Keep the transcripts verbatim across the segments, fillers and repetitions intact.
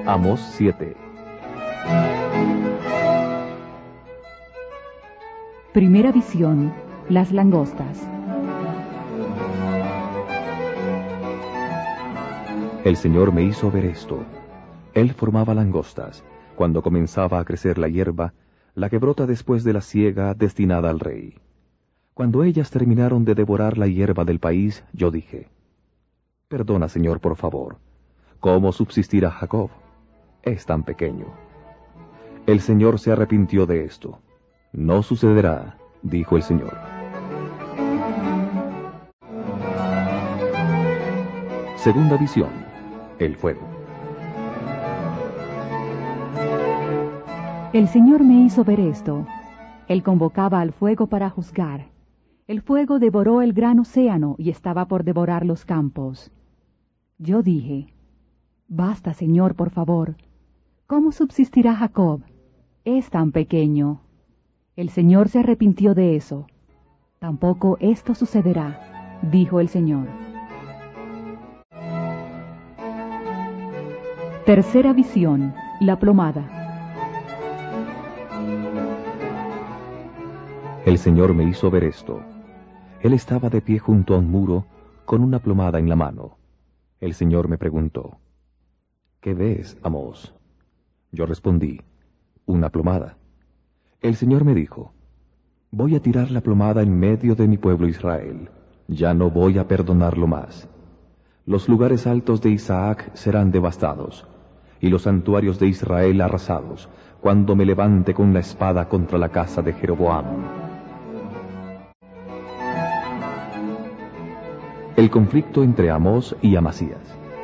Amós siete. Primera visión, las langostas. El Señor me hizo ver esto. Él formaba langostas, cuando comenzaba a crecer la hierba, la que brota después de la siega destinada al rey. Cuando ellas terminaron de devorar la hierba del país, yo dije: Perdona, Señor, por favor. ¿Cómo subsistirá Jacob? Es tan pequeño. El Señor se arrepintió de esto. No sucederá, dijo el Señor. Segunda visión, el fuego. El Señor me hizo ver esto. Él convocaba al fuego para juzgar. El fuego devoró el gran océano y estaba por devorar los campos. Yo dije: Basta, Señor, por favor. ¿Cómo subsistirá Jacob? Es tan pequeño. El Señor se arrepintió de eso. Tampoco esto sucederá, dijo el Señor. Tercera visión, la plomada. El Señor me hizo ver esto. Él estaba de pie junto a un muro, con una plomada en la mano. El Señor me preguntó: ¿Qué ves, Amós? Yo respondí: Una plomada. El Señor me dijo: Voy a tirar la plomada en medio de mi pueblo Israel. Ya no voy a perdonarlo más. Los lugares altos de Isaac serán devastados, y los santuarios de Israel arrasados, cuando me levante con la espada contra la casa de Jeroboam. El conflicto entre Amós y Amasías.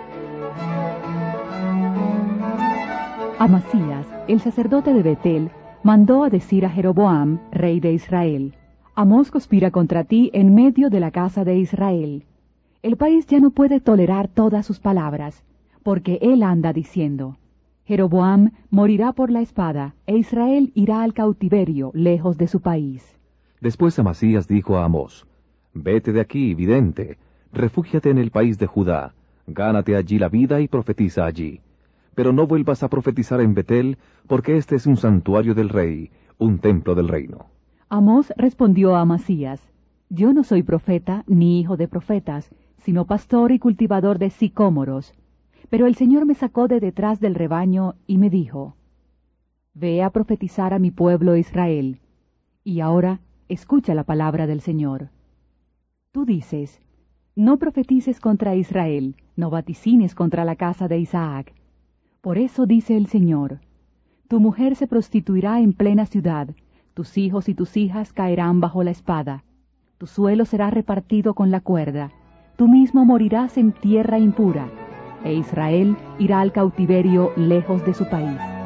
Amasías, el sacerdote de Betel, mandó a decir a Jeroboam, rey de Israel: Amós conspira contra ti en medio de la casa de Israel. El país ya no puede tolerar todas sus palabras, porque él anda diciendo: Jeroboam morirá por la espada, e Israel irá al cautiverio, lejos de su país. Después Amasías dijo a Amós: Vete de aquí, vidente, refúgiate en el país de Judá, gánate allí la vida y profetiza allí. Pero no vuelvas a profetizar en Betel, porque este es un santuario del rey, un templo del reino. Amós respondió a Amasías: Yo no soy profeta ni hijo de profetas, sino pastor y cultivador de sicómoros. Pero el Señor me sacó de detrás del rebaño y me dijo: Ve a profetizar a mi pueblo Israel. Y ahora escucha la palabra del Señor. Tú dices: No profetices contra Israel, no vaticines contra la casa de Isaac. Por eso dice el Señor: Tu mujer se prostituirá en plena ciudad, tus hijos y tus hijas caerán bajo la espada, tu suelo será repartido con la cuerda, tú mismo morirás en tierra impura, e Israel irá al cautiverio lejos de su país.